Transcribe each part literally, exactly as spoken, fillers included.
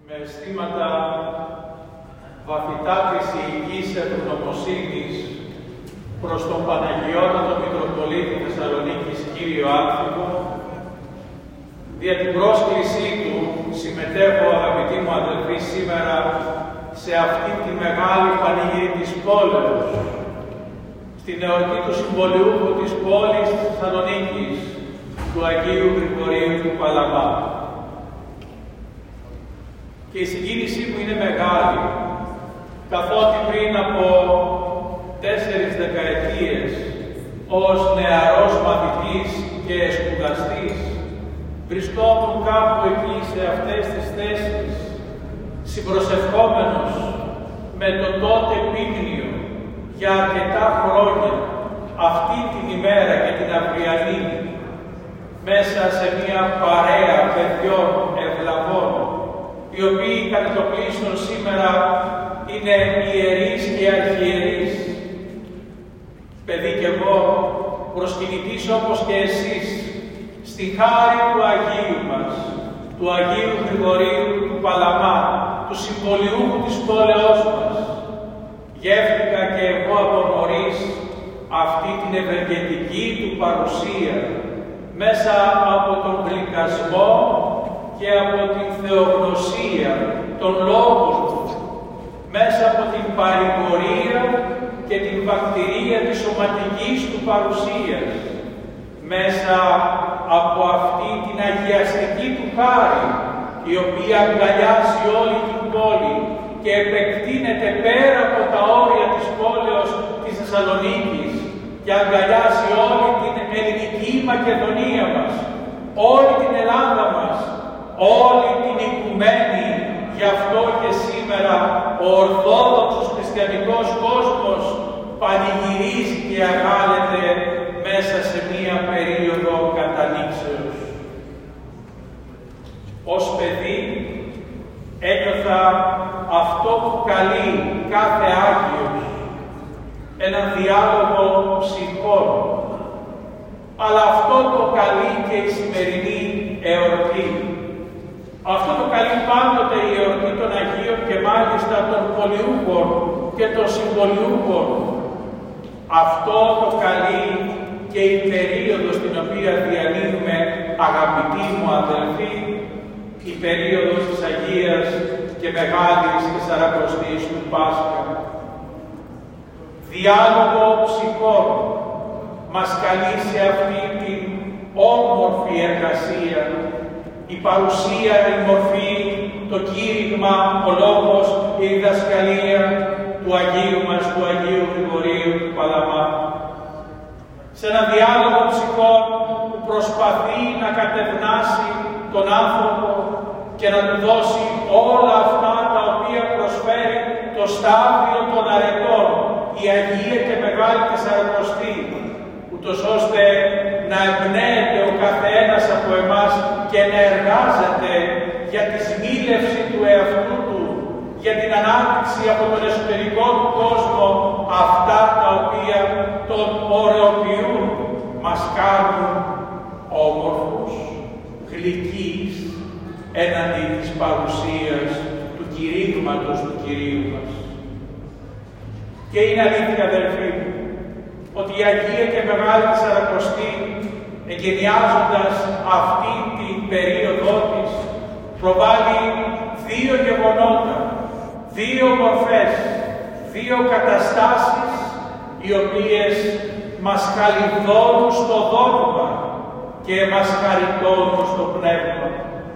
με αισθήματα βαθυτά θυσιϊκής ευγνωμοσύνης προς τον Παναγιώτατο Μητροπολίτη Θεσσαλονίκης κύριο Άλφικο, δια την πρόσκλησή του συμμετέχω, αγαπητοί μου αδελφοί, σήμερα σε αυτή τη μεγάλη πανηγύρη της πόλεως, στην εορτή του συμβολιούχου της πόλης της Θεσσαλονίκης, του Αγίου Γρηγορίου του Παλαμά. Και η συγκίνησή μου είναι μεγάλη, καθότι πριν από τέσσερις δεκαετίες, ως νεαρός μαθητής και σπουδαστής, βρισκόμουν κάπου εκεί σε αυτές τις θέσεις, συμπροσευχόμενος με το τότε πίμνιο για αρκετά χρόνια, αυτή την ημέρα και την αυριανή, μέσα σε μια παρέα παιδιών ευλαβών, οι οποίοι κατά το πλείστον σήμερα είναι ιερείς και αρχιερείς. Παιδί κι εγώ, προσκυνητής όπως και εσείς, στη χάρη του Αγίου μας, του Αγίου Γρηγορίου του Παλαμά, του συμβολιούχου της πόλεως μας, γεύτηκα και εγώ από νωρίς αυτή την ευεργετική του παρουσία, μέσα από τον γλυκασμό και από την θεογνωσία των λόγων του, μέσα από την παρηγορία και την βακτηρία της σωματικής του παρουσίας, μέσα από αυτή την αγιαστική του χάρη, η οποία αγκαλιάζει όλη την πόλη και επεκτείνεται πέρα από τα όρια της πόλεως της Θεσσαλονίκης και αγκαλιάζει όλη την ελληνική Μακεδονία μας, όλη την Ελλάδα μας, όλη την οικουμένη. Γι' αυτό και σήμερα ο Ορθόδοξος χριστιανικός κόσμος πανηγυρίζει και αγάλεται μέσα σε μία περίοδο κατανοίξεως. Ως παιδί ένιωθα αυτό που καλεί κάθε Άγιος, έναν διάλογο ψυχών, αλλά αυτό το καλεί και η σημερινή εορτή. Αυτό το καλεί πάντοτε η εορτή των Αγίων και μάλιστα των πολιούχων και των συμβολιούχων. Αυτό το καλεί και η περίοδος την οποία διανύουμε, αγαπητοί μου αδελφοί, η περίοδος της Αγίας και Μεγάλης Τεσσαρακοστής του Πάσχα. Διάλογο ψυχών μας καλεί σε αυτή την όμορφη εργασία, η παρουσία, η μορφή, το κήρυγμα, ο λόγος, η διδασκαλία του Αγίου μας, του Αγίου Γρηγορίου του Παλαμά. Σε ένα διάλογο ψυχών που προσπαθεί να κατευνάσει τον άνθρωπο και να του δώσει όλα αυτά τα οποία προσφέρει το στάδιο των αρετών, η Αγία και Μεγάλη Τεσσαρακοστή, ούτως ώστε να εμπνέεται ο καθένας από εμάς και να εργάζεται για τη σμήλευση του εαυτού του, για την ανάπτυξη από τον εσωτερικό του κόσμο αυτά τα οποία τον ωρεοποιούν, μας κάνουν όμορφους, γλυκείς, έναντι της παρουσίας του κηρύγματος του Κυρίου μας. Και είναι αλήθεια, αδελφοί μου, ότι η Αγία και Μεγάλη Τεσσαρακοστή, εγκαινιάζοντας αυτή την περίοδό της, προβάλλει δύο γεγονότα, δύο μορφές, δύο καταστάσεις, οι οποίες μας χαριτώνουν στο δόγμα και μας χαριτώνουν στο πνεύμα.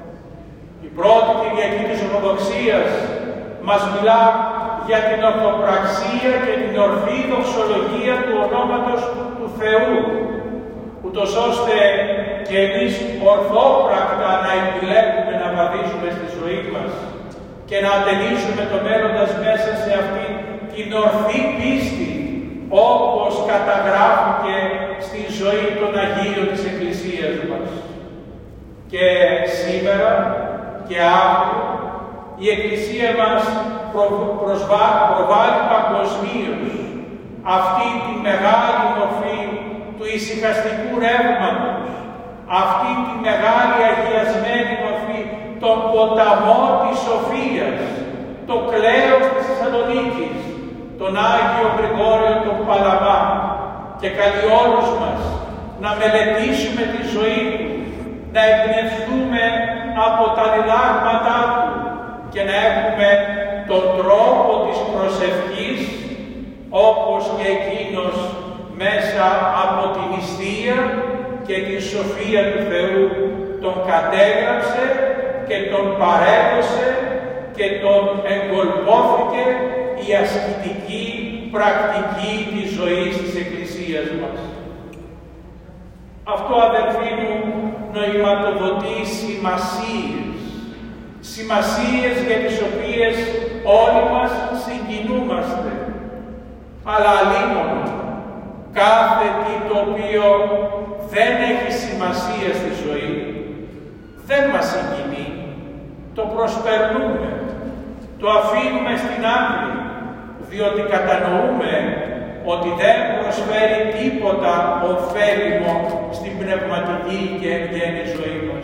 Η πρώτη Κυριακή της Ορθοδοξίας μας μιλά για την ορθοπραξία και την ορθή δοξολογία του ονόματος του Θεού, ούτως ώστε και εμείς ορθόπρακτα να επιλέγουμε να βαδίζουμε στη ζωή μας και να ατενίσουμε το μέλλοντας μέσα σε αυτή την ορθή πίστη, όπως καταγράφηκε στη ζωή των Αγίων της Εκκλησίας μας. Και σήμερα και αύριο η Εκκλησία μας προβάλλει παγκοσμίως αυτή τη μεγάλη μορφή του ησυχαστικού ρεύματος, αυτή τη μεγάλη αγιασμένη μορφή τον ποταμό της Σοφίας, το κλέος της Θεσσαλονίκης, τον Άγιο Γρηγόριο τον Παλαμά, και καλεί όλους μας να μελετήσουμε τη ζωή του, να εμπνευστούμε από τα διδάγματά του και να έχουμε τον τρόπο της προσευχής, όπως και εκείνος μέσα από την νηστεία και την σοφία του Θεού τον κατέγραψε και τον παρέδωσε και τον εγκολπώθηκε η ασκητική πρακτική της ζωής της Εκκλησίας μας. Αυτό, αδελφοί μου, νοηματοδοτεί σημασίες, σημασίες για τις οποίες όλοι μας συγκινούμαστε, αλλά αλίμονο κάθε τι το οποίο δεν έχει σημασία στη ζωή, δεν μας συγκινεί, το προσπερνούμε, το αφήνουμε στην άκρη, διότι κατανοούμε ότι δεν προσφέρει τίποτα ωφέλιμο στην πνευματική και εν γέννη ζωή μας.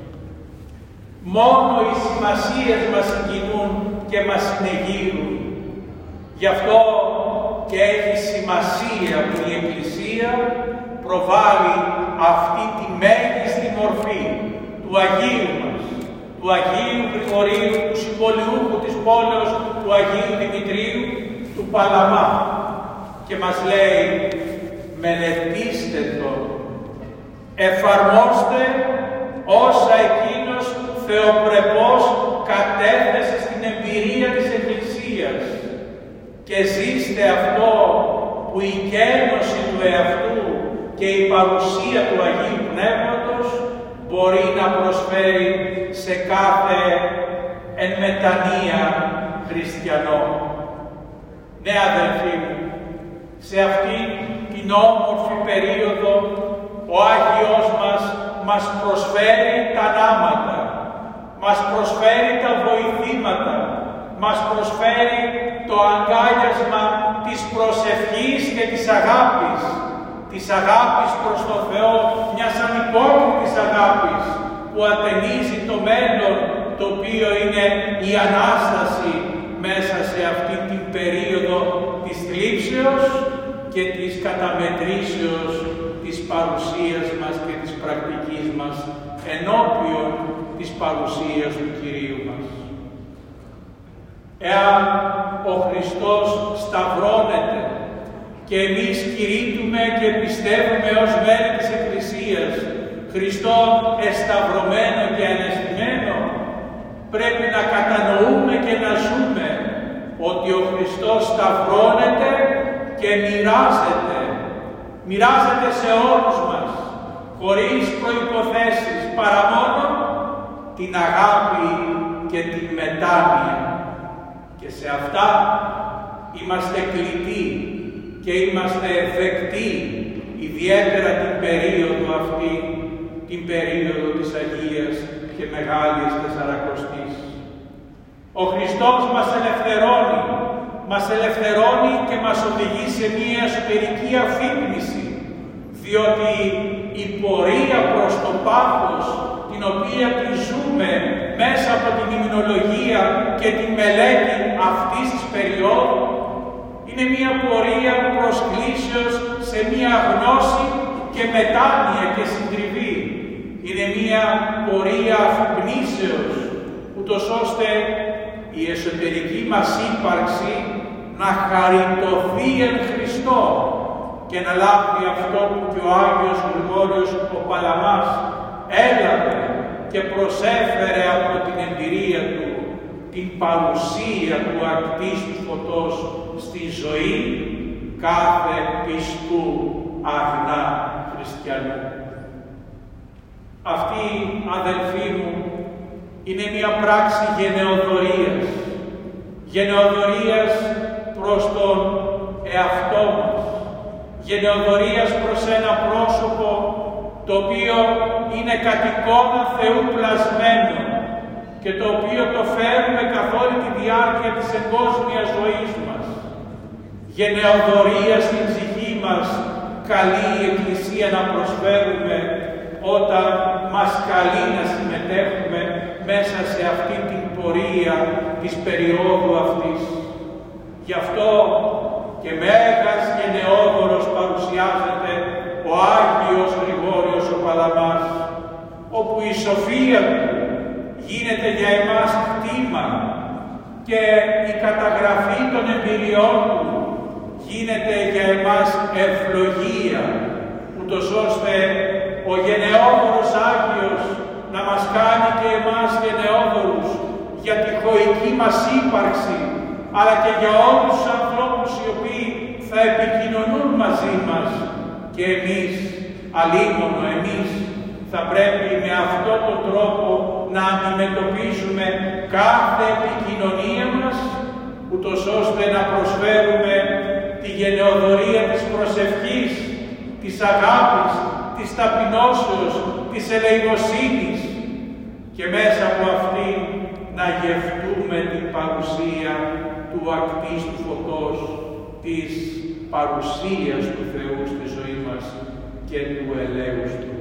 Μόνο οι σημασίες μας συγκινούν και μας συνεγείρουν. Γι' αυτό και έχει σημασία που η Εκκλησία προβάλλει αυτή τη μέγιστη μορφή του Αγίου μας, του Αγίου Γρηγορίου, του συμβολιούχου της πόλεως του Αγίου Δημητρίου, του Παλαμά, και μας λέει: μελετήστε το, εφαρμόστε όσα εκείνος θεοπρεπώς κατέθεσε στην εμπειρία της Εκκλησίας και ζήστε αυτό που η γένωση του εαυτού και η παρουσία του Αγίου Πνεύματος μπορεί να προσφέρει σε κάθε εν μετανία χριστιανό. Ναι, αδελφοί μου, σε αυτήν την όμορφη περίοδο ο Άγιος μας μας προσφέρει τα νάματα, μας προσφέρει τα βοηθήματα, μας προσφέρει το αγκάλιασμα της προσευχής και της αγάπης, της αγάπης προς το Θεό, μιας ανυπόκριτης αγάπης που ατενίζει το μέλλον, το οποίο είναι η Ανάσταση μέσα σε αυτή την περίοδο της θλίψεως και της καταμετρήσεως της παρουσίας μας και της πρακτικής μας ενώπιον της παρουσίας του Κυρίου μας. Εάν ο Χριστός σταυρώνεται και εμείς κηρύττουμε και πιστεύουμε ως μέλη της Εκκλησίας Χριστόν εσταυρωμένο και αναισθημένο, πρέπει να κατανοούμε και να ζούμε ότι ο Χριστός σταυρώνεται και μοιράζεται, μοιράζεται σε όλους μας, χωρίς προϋποθέσεις, παρά μόνο την αγάπη και την μετάνοια. Και σε αυτά είμαστε κλητοί και είμαστε δεκτοί, ιδιαίτερα την περίοδο αυτή, την περίοδο της Αγίας και Μεγάλης Τεσσαρακοστής. Ο Χριστός μας ελευθερώνει, μας ελευθερώνει και μας οδηγεί σε μία εσωτερική αφύπνιση, διότι η πορεία προς το πάθος, την οποία τη ζούμε μέσα από την υμνολογία και τη μελέτη αυτής της περίοδου, είναι μία πορεία προσκλήσεως σε μία γνώση και μετάνοια και συντριβή. Είναι μία πορεία αφυπνήσεως, ούτως ώστε η εσωτερική μας ύπαρξη να χαριτωθεί εν Χριστώ και να λάβει αυτό που και ο Άγιος Γρηγόριος ο Παλαμάς έλαβε και προσέφερε από την εμπειρία του, την παρουσία του ακτίστου φωτός στη ζωή κάθε πιστού αγνά χριστιανού. Αυτή, αδελφοί μου, είναι μια πράξη γενεοδορίας, γενεοδορίας προς τον εαυτό μας, γενεοδορίας προς ένα πρόσωπο το οποίο είναι κατ' εικόνα Θεού πλασμένο και το οποίο το φέρουμε καθ' όλη τη διάρκεια της εγκόσμιας ζωής μας. Γενεοδορία στην ψυχή μας καλεί η Εκκλησία να προσφέρουμε όταν μας καλεί να συμμετέχουμε μέσα σε αυτή την πορεία της περίοδου αυτής. Γι' αυτό και μέγας και νεόδωρος παρουσιάζεται ο Άγιος Γρηγόριος ο Παλαμάς, όπου η σοφία του γίνεται για εμάς κτήμα και η καταγραφή των εμπειριών του γίνεται για εμάς ευλογία, ούτως ώστε ο γενναιόδωρος Άγιος να μας κάνει και εμάς γενναιόδωρους για τη χωική μας ύπαρξη, αλλά και για όλους τους ανθρώπους οι οποίοι θα επικοινωνούν μαζί μας. Και εμείς, αλίμονο εμείς, θα πρέπει με αυτόν τον τρόπο να αντιμετωπίσουμε κάθε επικοινωνία μας, ούτως ώστε να προσφέρουμε τη γενεοδωρία της προσευχής, της αγάπης, της ταπεινώσεως, της ελεημοσύνης και μέσα από αυτήν να γευτούμε την παρουσία του ακτίστου φωτός, της παρουσίας του Θεού στη ζωή μας και του ελέους Του.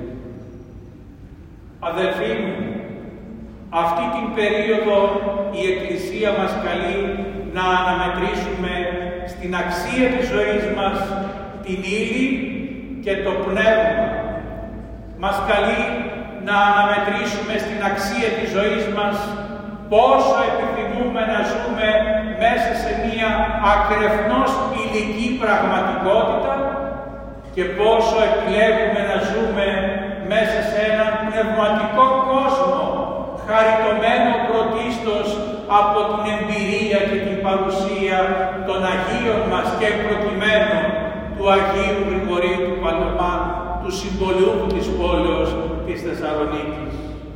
Αδελφοί μου, αυτή την περίοδο η Εκκλησία μας καλεί να αναμετρήσουμε στην αξία της ζωής μας την ύλη και το πνεύμα. Μας καλεί να αναμετρήσουμε στην αξία της ζωής μας πόσο επιθυμούμε να ζούμε μέσα σε μία ακρεφνώς υλική πραγματικότητα και πόσο επιλέγουμε να ζούμε μέσα σε έναν πνευματικό κόσμο, χαριτωμένο πρωτίστως από την εμπειρία και την παρουσία των Αγίων μας και προκειμένου του Αγίου Γρηγορίου του Παλαμά, του συμπολιούχου της πόλεως της Θεσσαλονίκης.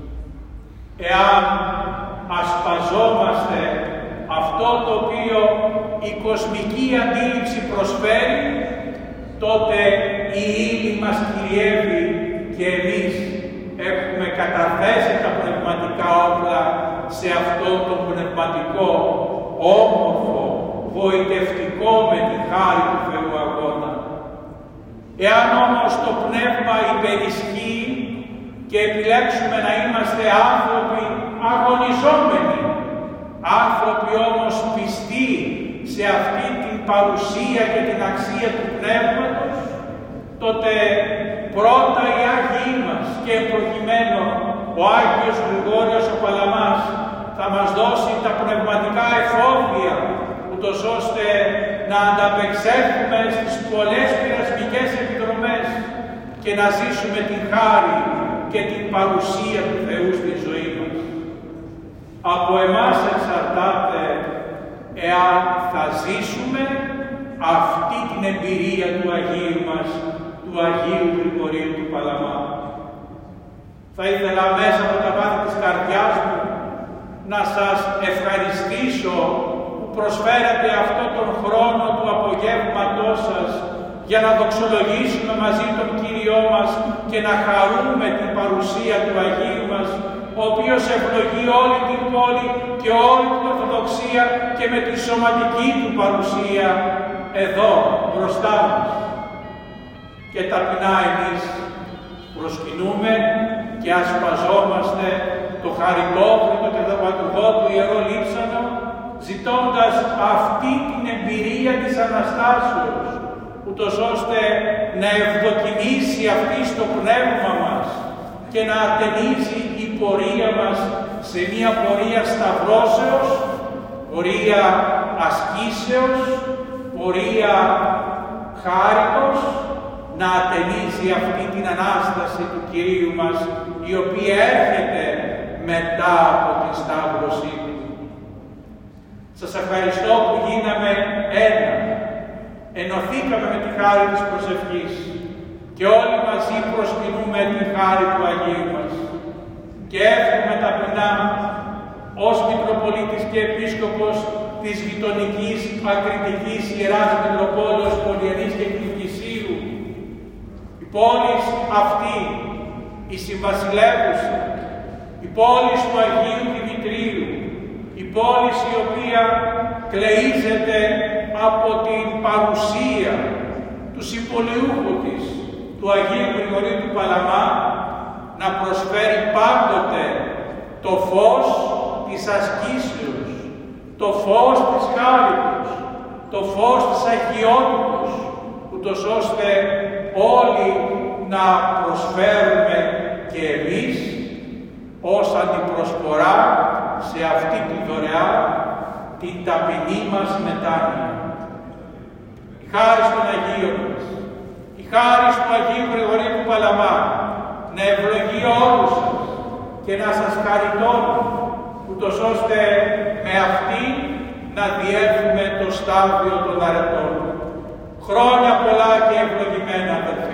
Εάν ασπαζόμαστε αυτό το οποίο η κοσμική αντίληψη προσφέρει, τότε η ύλη μας κυριεύει και εμείς έχουμε καταθέσει τα πνευματικά όπλα σε αυτό το πνευματικό, όμορφο, γοητευτικό με τη χάρη του Θεού αγώνα. Εάν όμως το πνεύμα υπερισχύει και επιλέξουμε να είμαστε άνθρωποι αγωνιζόμενοι, άνθρωποι όμως πιστοί σε αυτή την παρουσία και την αξία του πνεύματος, τότε πρώτα οι Άγιοι μας και προκειμένου ο Άγιος Γρηγόριος ο Παλαμάς θα μας δώσει τα πνευματικά εφόδια, ούτως ώστε να ανταπεξέλθουμε στις πολλές πειρασμικές επιδρομές και να ζήσουμε την χάρη και την παρουσία του Θεού στη ζωή μας. Από εμάς εξαρτάται εάν θα ζήσουμε αυτή την εμπειρία του Αγίου μας, του Αγίου Γρηγορίου του Παλαμά. Θα ήθελα μέσα από τα βάθη της καρδιάς μου να σας ευχαριστήσω που προσφέρατε αυτό τον χρόνο του απογεύματός σας για να δοξολογήσουμε μαζί τον Κύριό μας και να χαρούμε την παρουσία του Αγίου μας, ο οποίος ευλογεί όλη την πόλη και όλη την Ορθοδοξία και με τη σωματική του παρουσία εδώ μπροστά μας. Και ταπεινά εμείς προσκυνούμε και ασπαζόμαστε το χαριτόβριτο και θαυματουργό του Ιερό Λείψανο, ζητώντας αυτή την εμπειρία της Αναστάσεως, ούτως ώστε να ευδοκιμήσει αυτή στο πνεύμα μας και να ατενίζει η πορεία μας σε μια πορεία σταυρώσεως, πορεία ασκήσεως, πορεία χάριτος, να ατενίζει αυτή την Ανάσταση του Κυρίου μας, η οποία έρχεται μετά από την Σταύρωσή Του. Σας ευχαριστώ που γίναμε ένα, ενωθήκαμε με τη χάρη της προσευχής και όλοι μαζί προσκυνούμε την χάρη του Αγίου μας. Και εύχομαι ταπεινά ως Μητροπολίτης και Επίσκοπος της γειτονικής Ακριτικής Ιεράς Μητροπόλεως Πολυενής και Κιλκυσίου, η πόλη αυτή, η συμβασιλεύουσα, η πόλη του Αγίου Δημητρίου, η πόλη η οποία κλείζεται από την παρουσία του συμπολιούχου της, του Αγίου Γρηγορίου του Παλαμά, να προσφέρει πάντοτε το φως της ασκήσεως, το φως της χάριτος, το φως της αγιότητος, ούτως ώστε όλοι να προσφέρουμε και εμείς ως αντιπροσφορά σε αυτή τη δωρεά την ταπεινή μας μετάνοια. Η χάρις των Αγίων μας, η χάρις του Αγίου Γρηγορίου του Παλαμά, να ευλογεί όλους σας και να σας χαριτώνει, ούτως ώστε με αυτή να διέλθουμε το στάδιο των αρετών. Χρόνια πολλά και ευλογημένα, αδελφοί.